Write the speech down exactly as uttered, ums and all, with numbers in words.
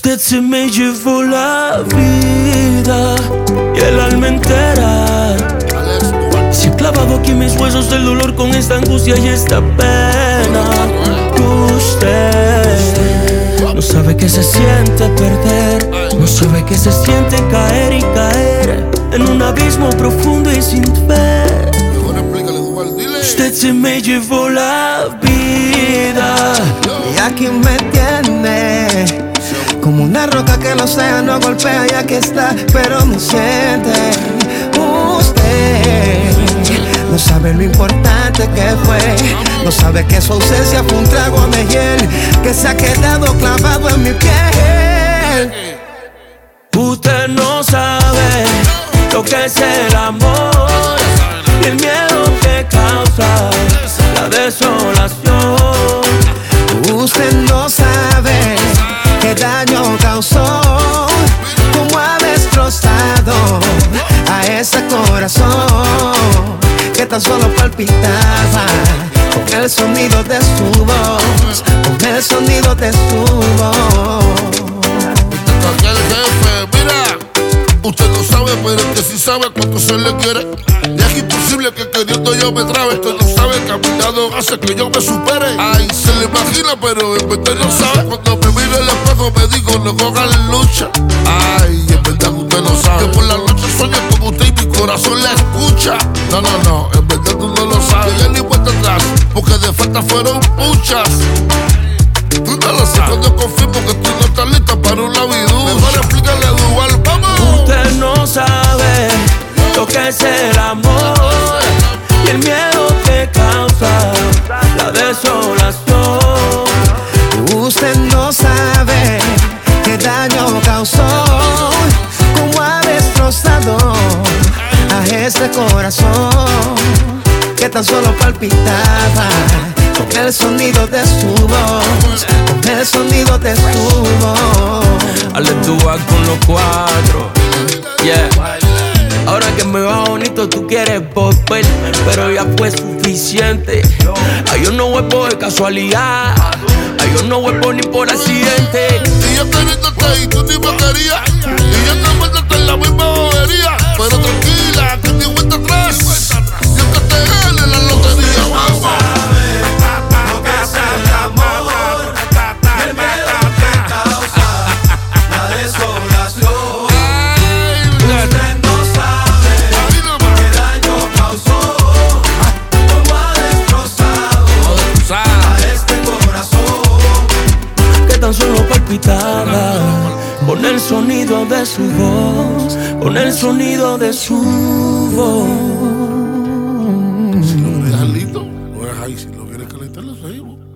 Usted se me llevó la vida y el alma entera. Se ha clavado aquí mis huesos el dolor con esta angustia y esta pena. Usted no sabe que se siente perder, no sabe que se siente caer y caer en un abismo profundo y sin fe. Usted se me llevó la vida y aquí me tiene como una roca que el océano golpea y aquí está, pero me siente. Usted no sabe lo importante que fue, no sabe que su ausencia fue un trago de hiel que se ha quedado clavado en mi piel. Usted no sabe lo que es el amor y el miedo que causa la desolación. Usted no sabe qué daño causó, cómo ha destrozado a ese corazón que tan solo palpitaba con el sonido de su voz, con el sonido de su voz. Aquel jefe, mira, usted no sabe, pero es que sí sabe cuánto se le quiere. Y es imposible que queriendo yo me trabe. Usted no sabe que a mi lado hace que yo me supere. Ay, se le imagina, pero en verdad no sabe. Cuando me miro el espejo me digo, no cojan lucha. Ay, en verdad usted no sabe que por la noche sueño con usted y mi corazón la escucha. No, no, no, en verdad tú no lo sabes. Y él ni vuelta atrás, porque de falta fueron muchas. Tú no lo sabes. Cuando confirmo que tú no estás lista para un labiducho. Mejor explícale a Duval, vamos. Usted no sabe lo que es el amor y el miedo que causa la desolación. Usted no sabe qué daño causó, cómo ha destrozado a este corazón que tan solo palpitaba con el sonido de su voz, con el sonido de su voz. Alex Duval con los cuatro, yeah. Ahora que me va bonito tú quieres volver, pero ya fue suficiente. Ay, yo no vuelvo de casualidad, ay, yo no vuelvo ni por accidente. Y yo estoy viéndote y tú ni me querías, y yo estoy viéndote en la misma bobería. Pero tranquila, que ni vuelta atrás, yo que te gane la lotería, vamos. Tan solo palpitaba con el sonido de su voz, con el sonido de su voz. Si lo quieres listo, lo dejas ahí. Si lo quieres calentar, lo seguimos.